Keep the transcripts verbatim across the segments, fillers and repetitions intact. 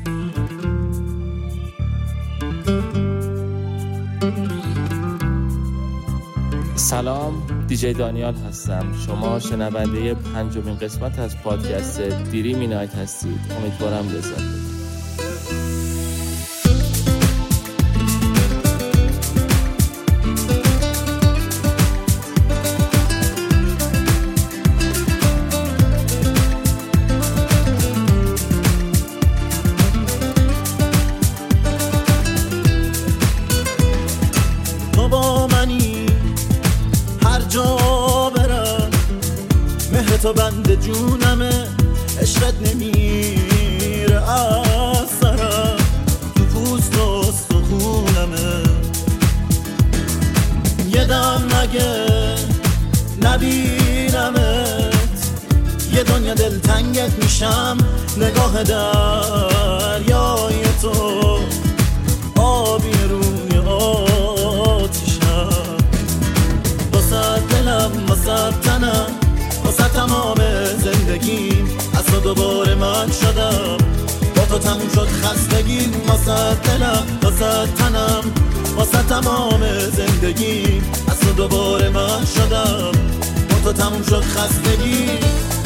سلام، دیجی دانیال هستم. شما شنونده پنجمین قسمت از پادکست دیریم نایت هستید. امیدوارم لذت ببرید. تو بند جونمه، عشقت نمیره از سرم، تو پوست و استخونمه. یه دم مگه نبینمت، یه دنیا دلتنگت میشم. نگاه دریای تو آبی روی آتیشم، واسه دلم واسه تنم واسه تمام زندگیم. از تو دوباره من شدم، با تو تموم شد خستگیم. واسه دلم واسه تنم واسه تمام زندگیم. از تو دوباره من شدم، با تو تموم شد خستگیم.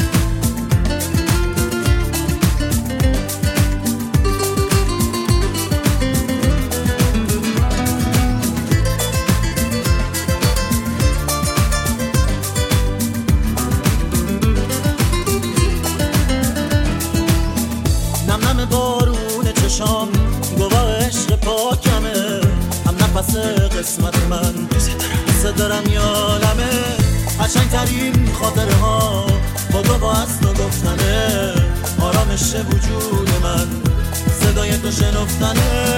گواه عشق پاکمه، هم نفس قسمت من. دوست دارم یالمه، قشنگ ترین خاطره ها با تو با اصل و گفتنه. آرامش وجود من صدای تو شنفتنه.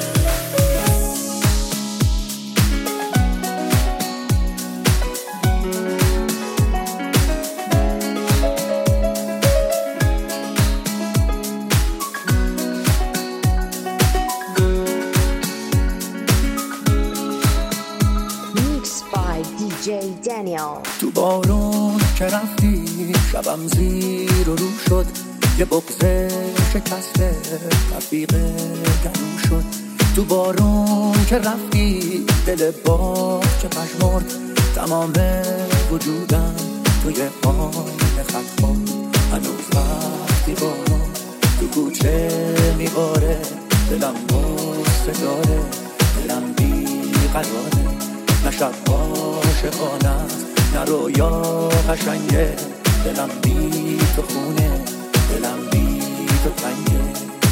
تو بارون که رفتی شبم زیر و رو شد، یه بغض شکسته رفیق گلو شد. تو بارون که رفتی دل باغ که پشمرد، تمام وجودم توی آن خط خورد. هنوز وقتی بارون تو کوچه میباره، دلم بسته داره، دلم بی قراره. نه شب عاشقانه است، نه رویا قشنگه. دلم بی تو خونه، دلم بی تو تنگه.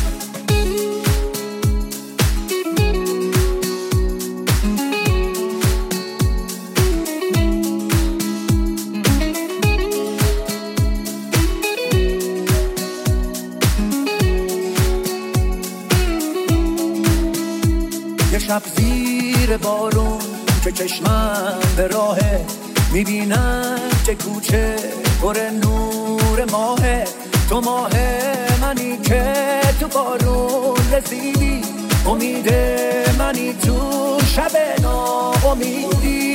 یه شب زیر بارون که چشمم به راهه، میبینم که کوچه پر نور ماهه. تو ماه منی که تو بارون رسیدی، امید منی تو شب ناامیدی.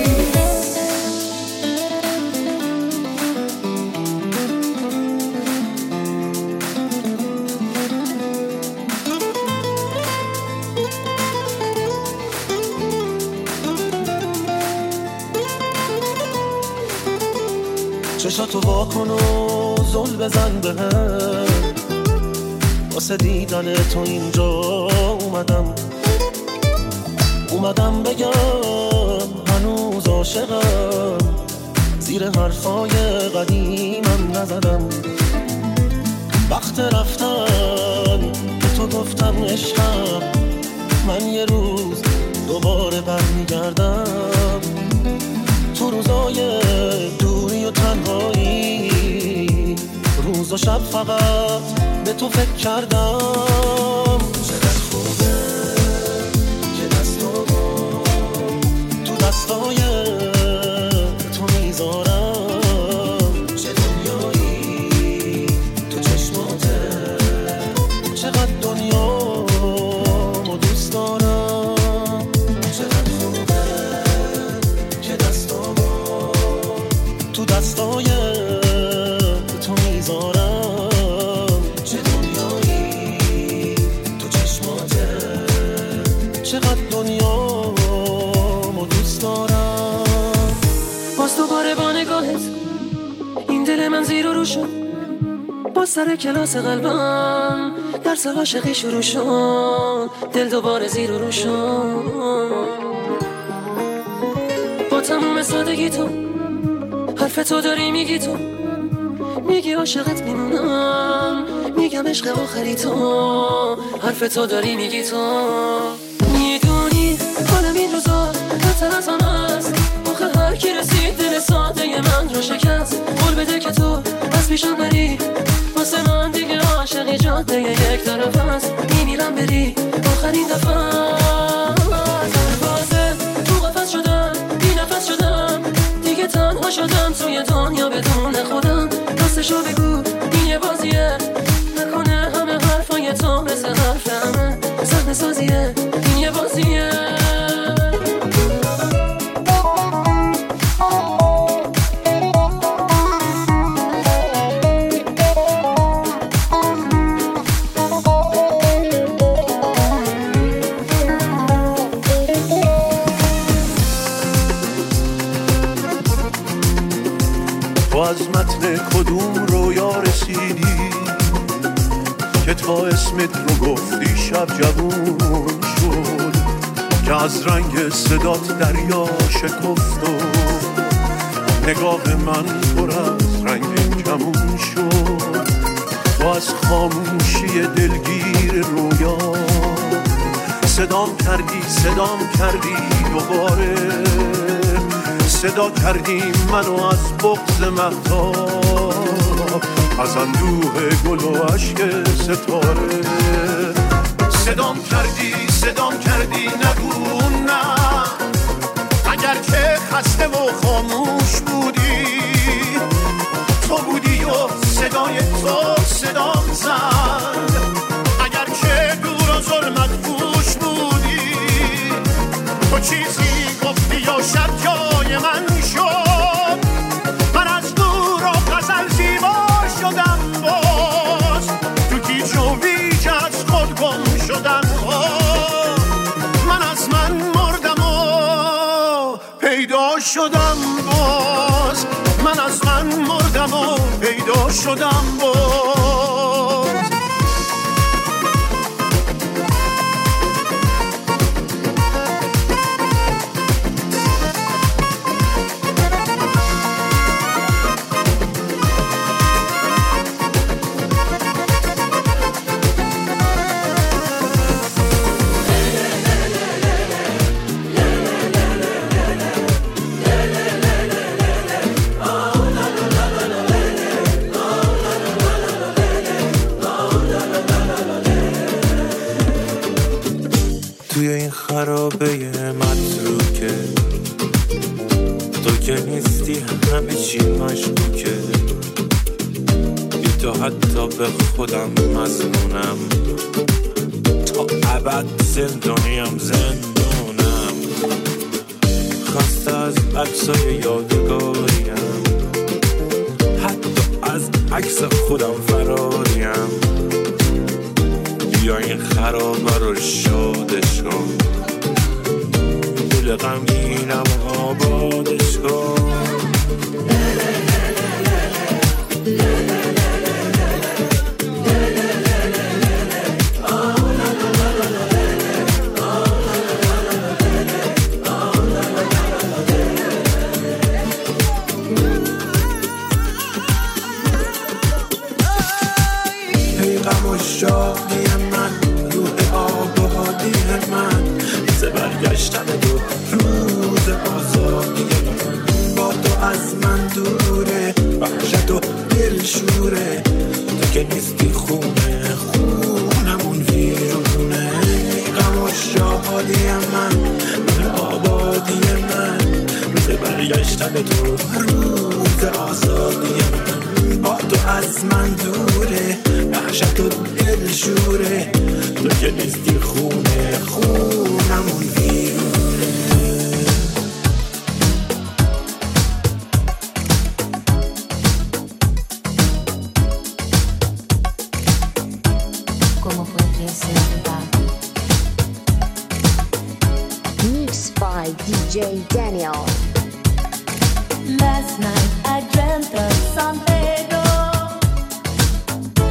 چشاتو واکن و زل بزن بهم، واسه دیدن تو اینجا اومدم. اومدم بگم هنوز عاشقم، زیر حرفای قدیمم نزدم. وقت رفتن به تو گفتم عشقم، من یه روز دوباره برمیگردم. تو روزای دوری و تنهایی، روز و شب فقط به تو فکر کردم. چقدر خوبه که دستامو تو دستای تو میذارم. چه دنیایی تو چشماته، چقدر دنیامو دوست دارم. چقدر خوبه که دستامو تو دستای تو میذارم. چه دنیایی باز سر کلاس قلبم درس عاشقی شروع شد، دل دوباره زیر و رو شد. با تموم سادگی تو حرف تو داری میگی، تو میگی عاشقت میمونم، میگم عشق آخری تو، حرف تو داری میگی تو. میدونی حالم این روزا بدتر از آن است، آخه هر کی رسید دل ساده من رو شکست. قول بده که تو از پیشم بری، واسه من دیگه عاشقی جاده یک طرف است. میمیرم بری آخرین دفعه بازه، تو قفس شدم بی نفس شدم، دیگه تنها شدم توی دنیا بدون خودم. راستشو بگو این یه بازیه، نکنه همه حرفای تو مثل حرف همه صحنه سازیه. این یه بازیه. تو از متن کدوم رویا رسیدی که تا اسمت رو گفتی شب جوون شد، که از رنگ صدات دریا شکفت و نگاه من پر از رنگ کمون شد. تو از خاموشی دلگیر رویا صدام کردی صدام کردی دوباره، صدا کردی منو از بغض مهتاب، از اندوه گل و عشق ستاره. صدام کردی صدام کردی نگو نه، اگر که خسته و خاموش بودی، تو بودی و صدای تو صدام زد. اگر که دور و ظلمت پوش بودی، تو چیزی گفتی یا شب جای من شد. من از دور و غزل زیبا شدم، باز تو گیج و ویج از خود گم شدم. من از من مردم و پیدا شدم باز، من از من مردم و پیدا شدم باز. توی این خرابه متروکه، تو که نیستی همه چی مشکوکه. بی تو حتی به خودم مظنونم، تا ابد زندانیم زندونم. خسته از عکسای یادگاریم، حتی از عکس خودم فراریم. بیا این خرابه رو شادش کن، دل غمگینم آبادش کن. ای غم و شادی من، روح آبادی من، روز برگشتن دو روز آزادی من. با تو از من دوره، وحشت و دل شوره، تو که نیستی خونه خونمون ویرونه. ای غم و شادی من، روح آبادی من، روز برگشتن دو روز آزادی من. با تو از من دوره، وحشت و دل شوره، تو که نیستی خونه خونمون ویرونه. Mixed by D J Daniel. Last night I dreamt of San Pedro.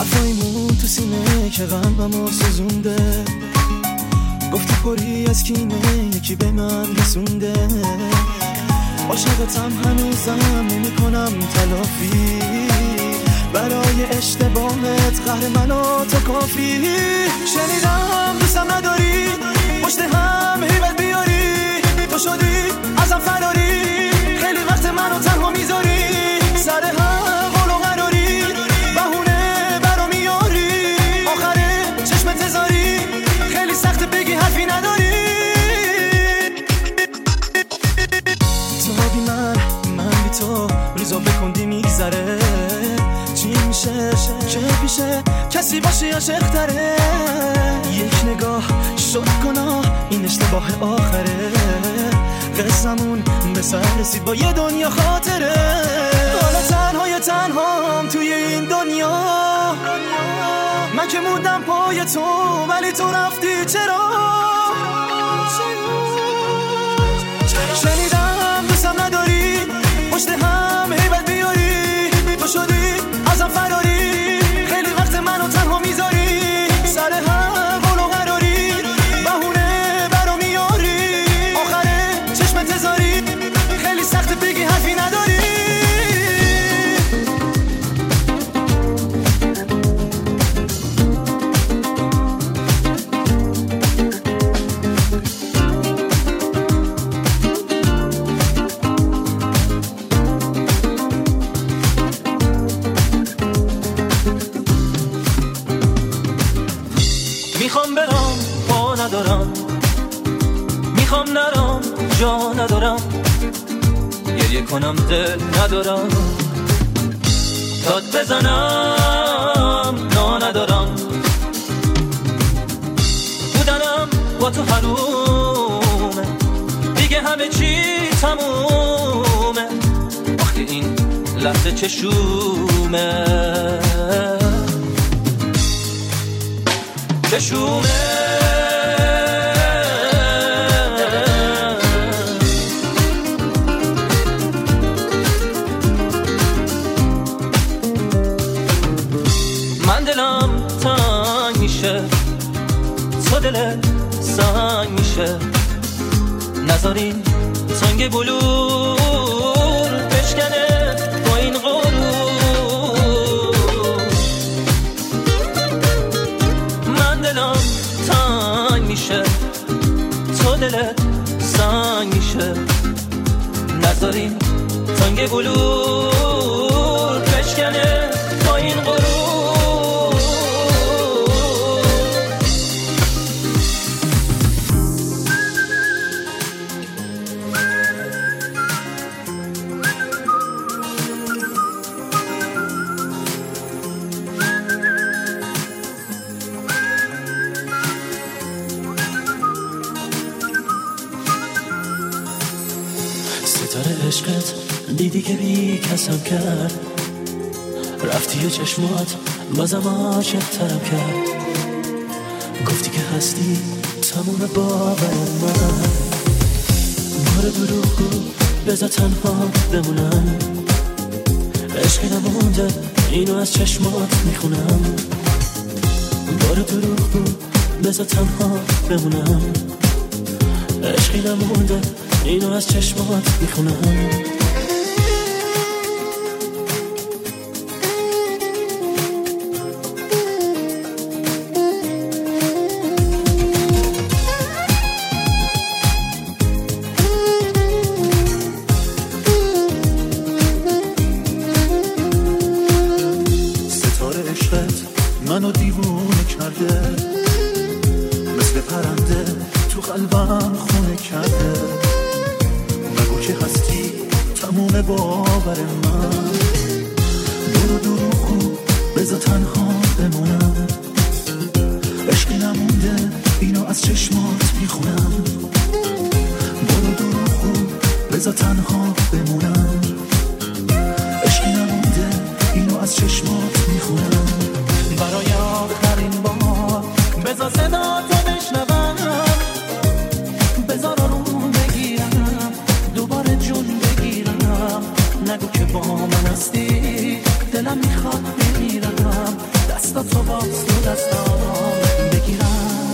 حرفایمون تو سینه که قلبمو سوزونده، گفتی پری از کینه یکی به من رسونده. عاشقتم هنوزم نمی کنم تلافی، برای اشتباهت قهر منو تو کافی. شنیدم دوستم نداری، پشت هم هیبت بیاری، تو شدی ازم فراری، خیلی وقت منو تنها میذاری، سر هم قول و قراری، بهونه برا میاری، آخره چشم تزاری، خیلی سخت بگی حرفی نداری. تو بی من، من بی تو، روزا بکندی میگذره، چی میشه که پیشه کسی باشه عاشق تره. یک نگاه شد گناه، این اشتباه آخره، قصمون به سر رسید با یه دنیا خاطره. حالا تنهای تنهام توی این دنیا، من که موندم پای تو ولی تو رفتی چرا؟ شنیدم دوستم نداری، پشت هم هیبت بیاری، تو شدی ازم فراری، خیلی وقت منو تنها میذاری، سر هم قول و قراری، بهونه برا میاری، آخره چشم تزاری، خیلی سخت بگی حرفی نداری. میخوام برم پا ندارم، میخوام نرم جا ندارم، گریه کنم دل ندارم، داد بزنم نا ندارم، بودنم با تو حرومه، دیگه همه چی تمومه، وقتی این لحظه چشومه چشومه. من دلم تنگ میشه، تو دلت سنگ میشه، نذارین سنگ بلور بشکنه با این غرور. من دلم تنگ میشه، تو دلت سنگ میشه، نذارین سنگ بلور بشکنه با این غرور. ستاره عشقت دیدی که بی کسم کرد، رفتی و چشمات بازم عاشق ترم کرد، گفتی که هستی تموم باور من، بار دروغو بذار تنها بمونم، عشقی نمونده اینو از چشمات میخونم، بار دروغو بذار تنها بمونم، عشقی نمونده اینو از چشمات میخونم. ستاره عشقت منو دیوونه کرده، مثل پرنده تو قلبم خونه کرده، نگو که هستی تموم باور من، برو دروغو بذار تنها بمونم، عشقی نمونده اینو از چشمات میخونم، برو دروغو بذار تنها بمونم، عشقی نمونده اینو از چشمات میخونم. برای آخرین بار بذار صدا تو بشنوم، بذار آروم بگیرم، دوباره جون بگیرم، نگو که با من هستی دلم میخواد بمیرم، دستا تو باز تو دستام بگیرم.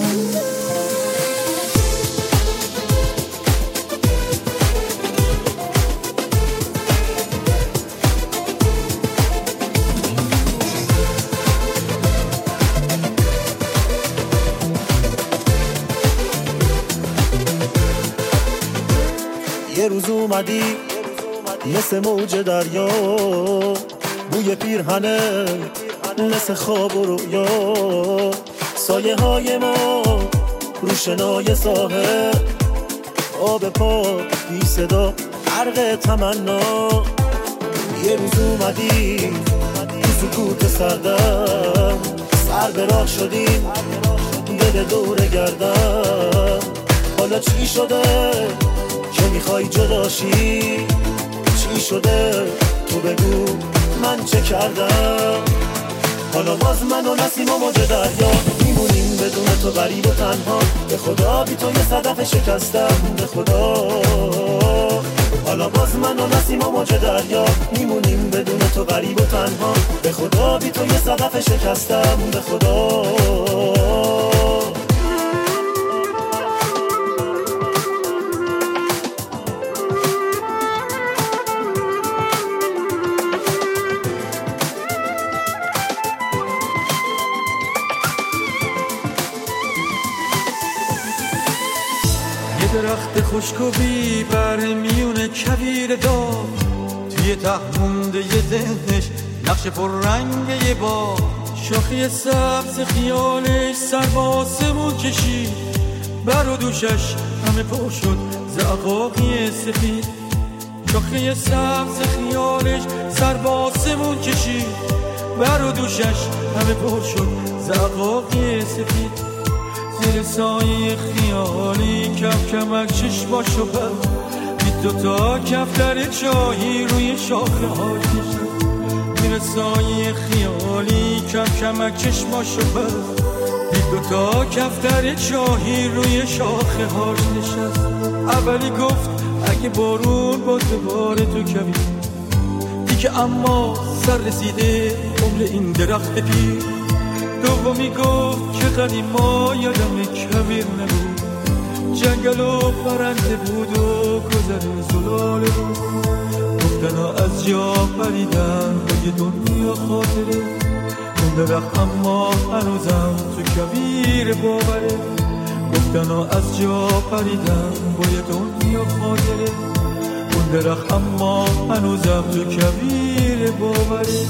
یه روز اومدی مثل موج دریا، بوی پیرهنه مثل خواب و رویا، سایه های ما روشنای ساحل، آب پا بی صدا غرق تمنا. یه روز اومدی تو سکوت سردم، سر به راه شدیم دل دور گردم. حالا چی شده که میخوای جداشی؟ چی شده تو بگو من چه کردم؟ حالا باز من و نسیم و موج دریا میمونیم بدون تو غریب و تنها. به خدا بی تو یه صدف شکستم، به خدا. حالا باز من و نسیم و موج دریا میمونیم بدون تو غریب و تنها. به خدا بی تو یه صدف شکستم، به خدا. درخت خشک و بی بر میونه کویر دار، توی ته مونده یه ذهنش نقش پر رنگ یه با. شاخی سبز خیالش سر با آسمون کشید، بر و دوشش همه پر شد زعقاقی سفید. شاخی سبز خیالش سر با آسمون کشید، بر و دوشش همه پر شد زعقاقی سفید. زیر سایه خیالی کم کمک چشماشو بست، بی دوتا کفتر چاهی روی شاخه هاش نشست. زیر سایه خیالی کم کمک چشماشو بست، بی دوتا کفتر چاهی روی شاخه هاش نشست. اولی گفت اگه بارون باز بباره تو کبیر دیگه، اما سر رسیده عمر این درخت پیر. دومی گفت که قدیما یادم کبیر نبود، جنگل و پرنده بود و گذر زلاله بود. گفتن ها از جا پریدن به یه دنیا خاطره، اون درخت اما هنوزم تو کبیر باوره. گفتن ها از جا پریدن با یه دنیا خاطره، اون درخت اما هنوزم تو کبیر باوره.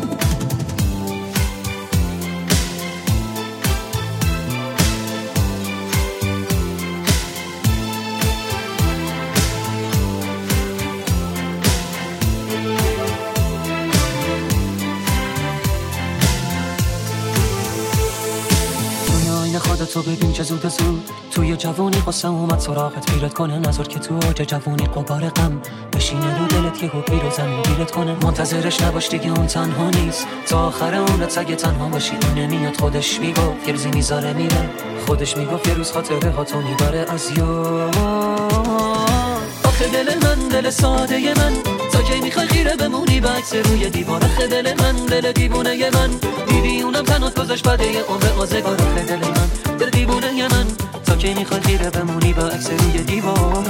تو ببین چه زود زود توی جوونی قصه اومد سراغت، پیرت کنه نظر که تو اوج جوونی قبار غم بشینه رو دلت، یهو پیر و زمین گیرت کنه. منتظرش نباش دیگه اون تنها نیست، تا آخر عمرت سگه تنها باشی. اون نمیاد خودش میگفت یه روزی میذاره میره، خودش میگفت یه روز خاطره ها تو میبره از یاد. آخه دل من دل ساده من، تا کی میخوای خیره بمونی به عکس روی دیوار؟ آخه دل من دل دیوونه من، دیدی اونم تنات گذاشت بعد یه عمر آزگار. آخه دل من دل دیوونه من، تا کی میخوای خیره بمونی به عکس روی دیوار؟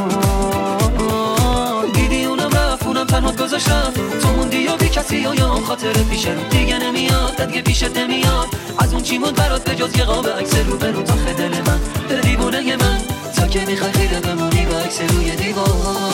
دیدی اونم رفت اونم تنات گذاشت رفت، تو موندی یا بی کسی یا یا اون خاطره پیش رو دیگه نمیاد، دیگه پیشت نمیاد. از اون چی موند برات به جز یه قاب عکس رو برو. آخه دل من دل دیوونه من، تا کی میخوای خیره بمونی به عکس روی دیوار؟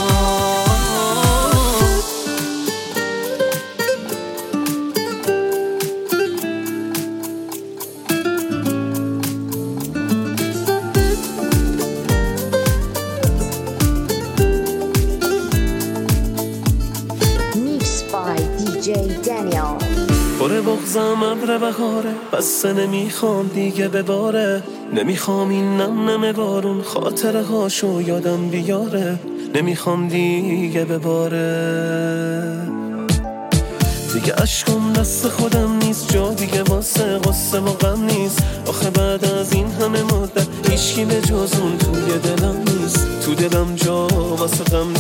باره بغزم ابر بهاره، بسته نمیخوام دیگه بباره. نمیخوام این نم نم بارون خاطره هاشو یادم بیاره. نمیخوام دیگه بباره، دیگه عشقم دست خودم نیست، جا دیگه واسه قصه و غم نیست. آخه بعد از این همه مدت هیچکی به جز اون توی دلم نیست، تو دلم جا واسه غم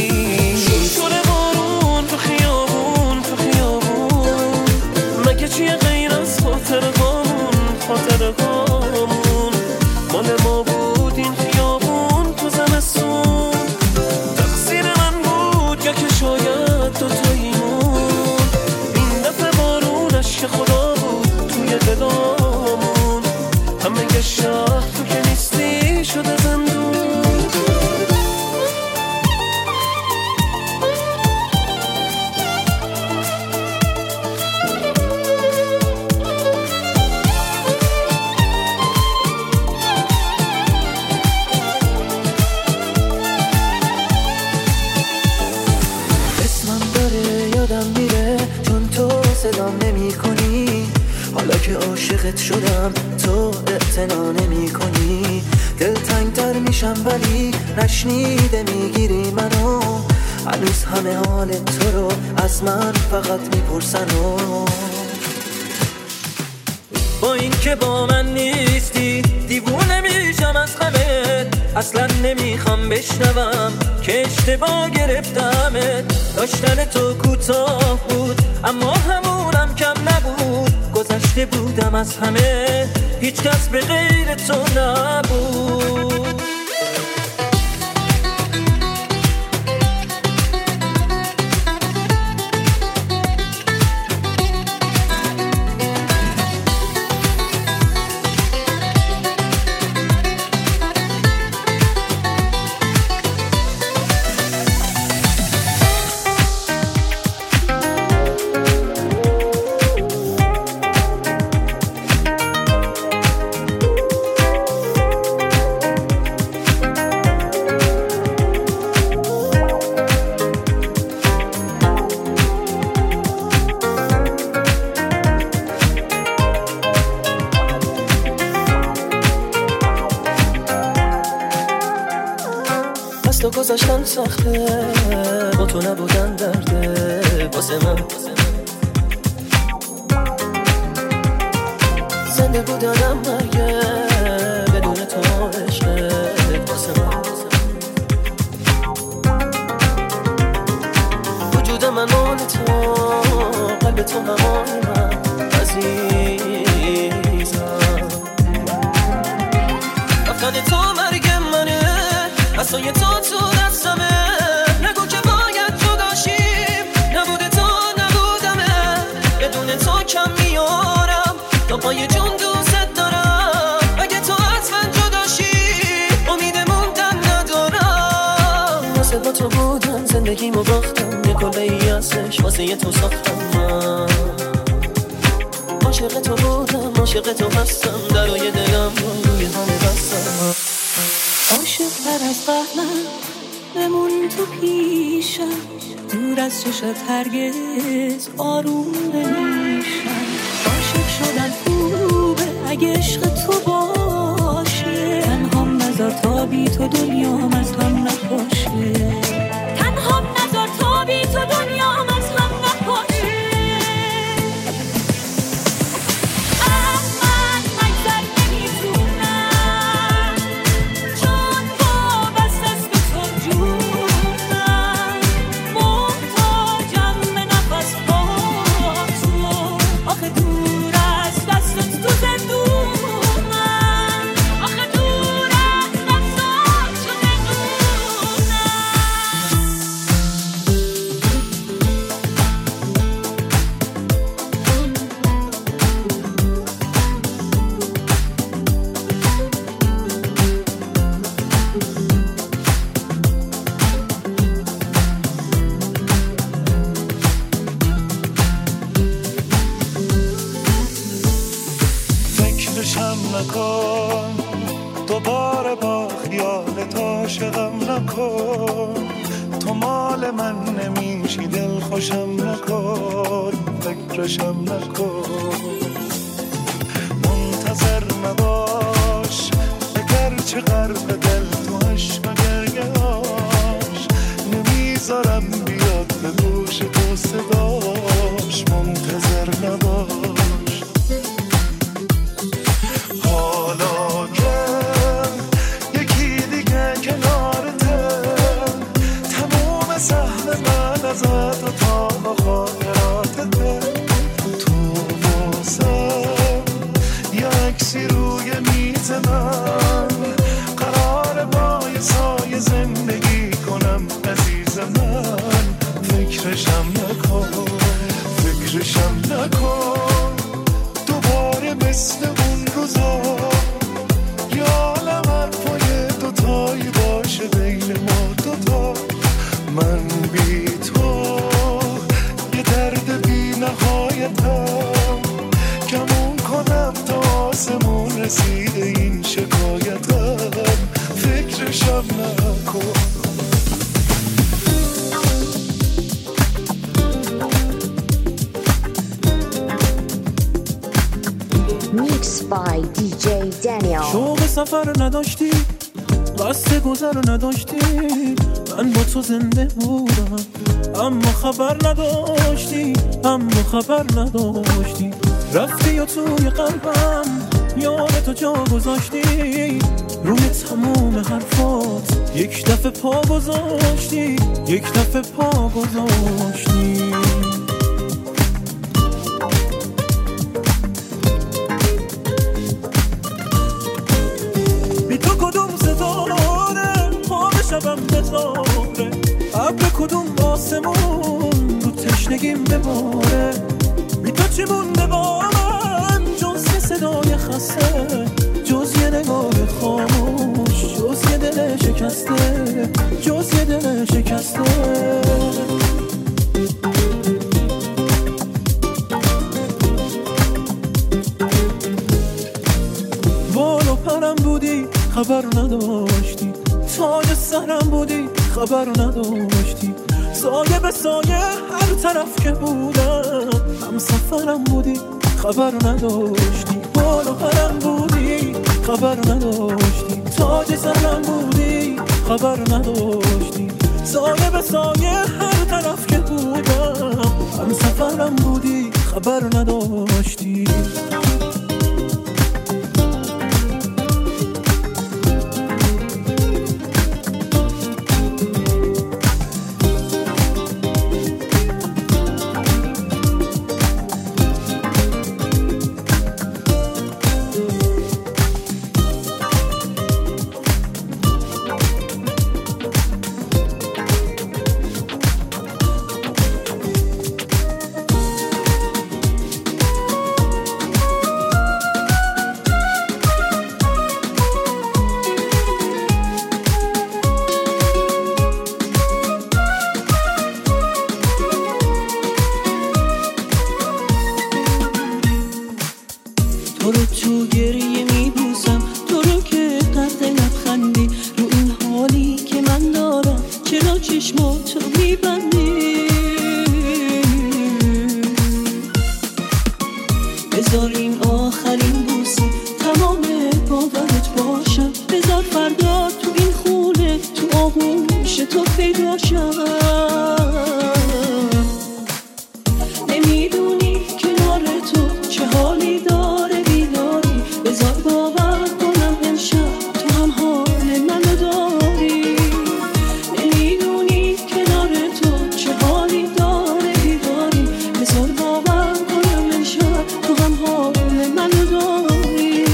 نیست. شوره بارون تو خیابون تو خیابون، مگه چیه خاطره هامون مال ما بود این خیابون تو زمستون. تقصیر من بود یا که شاید دوتاییمون این دفعه بارون عشق خدا بود توی دلامون. همه شهر تو که نیستی شده زندون. حالا که عاشقت شدم تو اعتنا نمی کنی. دلتنگ تر میشم ولی نشنیده میگیری منو. هنوز همه حال تو رو از من فقط میپرسن و با این که با من نیستی دیوونه میشم از غمت. اصلا نمیخوام بشنوم که اشتباه گرفتمت. داشتن تو کوتاه بود اما همونم کم نبود. گذشته بودم از همه هیچ کس به غیر تو نبود. تو گذاشتن سخته با تو نبودن درده واسه من. زنده بودنم مرگه بدون تو عشقت واسه من. وجود من مال تو قلب تو همان من عزیزم. رفتن تو مرگ منه اصلا تو تو دستمه. نگو که باید جداشیم نبوده تو نبودمه. بدون تو کم میارم تا پای جون دوست دارم. اگه تو از من جداشی امید موندن ندارم. واسه با تو بودم زندگیمو باختم. یه کله ای ازش واسه یه تو ساختم. من عاشق تو بودم عاشق تو هستم. درای دلم روی همه بستم. عاشق تر از قبلم بمون تو پیشم. دور از چشت هرگز آروم نمیشم. عاشق شدن خوبه اگه عشق تو باشه. تنهام نذار تا بی تو دنیام از هم نپاشه. تنهام نذار تا بی تو دنیام از هم نپاشه. دوباره با خیالت عاشقم نکن. تو مال من نمیشی دل خوشم نکن. فکرشم نکن. منتظر نباش اگر چه غرق دل تو عشق و گریه‌اش. نمیذارم بیاد به گوش تو صداش. منتظر نباش. حالا که یکی دیگه کنارته تموم سهم من ازت و تا خاطراتته. تو واسم یک فکرشم نکن دوباره مثل اون روزا، یا عالم حرفای دوتایی باشه بین ما دوتا. من بی تو یه درد بی نهایتم، کمون کنم تا آسمون رسیده این شکایتم، فکرشم نکن. Mixed by دی جی Daniel. شوق سفر نداشتی، قصد گذر نداشتی، من با تو زنده بودم اما خبر نداشتی، اما خبر نداشتی. رفتی یا توی قلبم یاد تو جا گذاشتی، روی تموم حرفات یک دفعه پا گذاشتی، یک دفعه پا گذاشتی. بی تو کدوم ستاره خواب شبم بزاره، ابر کدوم آسمون رو تشنگیم بباره. بی تو چی مونده با من جز یه صدای خسته، جز یه نگاه خاموش، جز یه دل شکسته، جز یه دل شکسته. بالو پرم بودی خبر نداشتی، تاج سرم بودی خبر نداشتی. سایه به سایه هر طرف که بودم هم سفرم بودی خبر نداشتی. بالو پرم بودی خبر نداشتی، تاج سرم بودی خبر نداشتی. سایه به سایه هر طرف که بودم هم سفرم بودی خبر نداشتی. تو رو تو گریه میبوسم، تو رو که قد لبخندی، رو این حالی که من دارم چرا چشماتو میبندی؟ بذار این آخرین بوسه تمام باورت باشم، بذار فردا تو این خونه تو آغوش تو پیدا شم. نمیدونی کنار تو چه حالی داره بیداری، بذار باور کنم امشب تو هم حال منو داری. نمیدونی کنار تو چه حالی داره بیداری، بذار باور کنم امشب تو هم حال منو داری.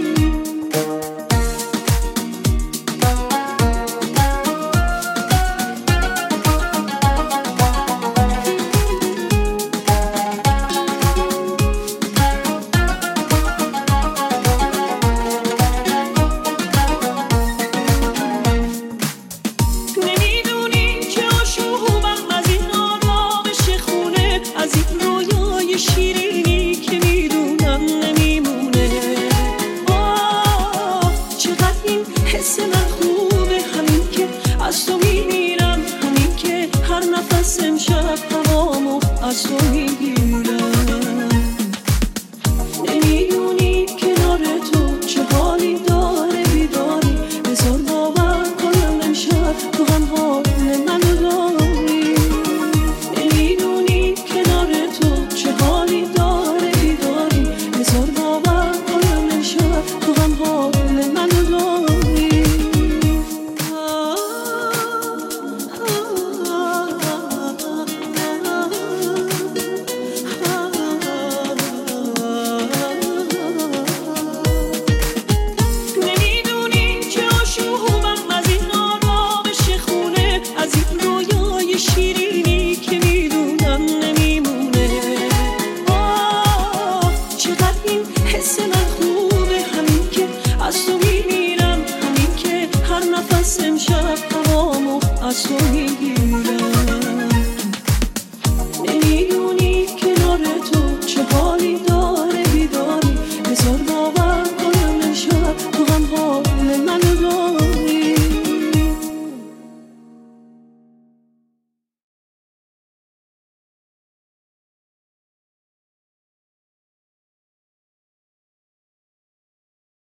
شیرینی که میدونم نمیمونه. آه چقدر این حس من خوبه، همین که از تو میمیرم، همین که هر نفس امشب هوامو از تو میگیرم. نمیدونی کنار تو چه حالی داره بیداری، بذار باور کنم امشب تو هم حال منو داری. نمیدونی کنار تو چه حالی هست امشب هوامو از تو میگیرم